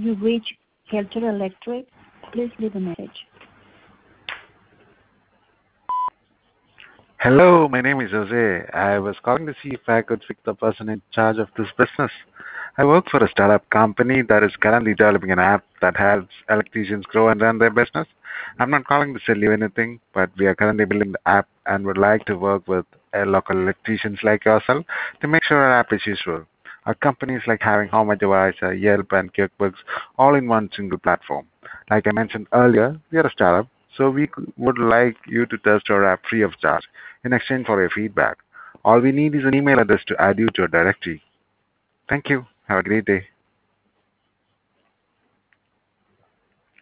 You've reached Kelter Electric. Please leave a message. Hello, my name is Jose. I was calling to see if I could speak to the person in charge of this business. I work for a startup company that is currently developing an app that helps electricians grow and run their business. I'm not calling to sell you anything, but we are currently building the app and would like to work with local electricians like yourself to make sure our app is useful. Our company is like having Home Advisor, Yelp, and QuickBooks all in one single platform. Like I mentioned earlier, we are a startup, so would like you to test our app free of charge in exchange for your feedback. All we need is an email address to add you to a directory. Thank you. Have a great day.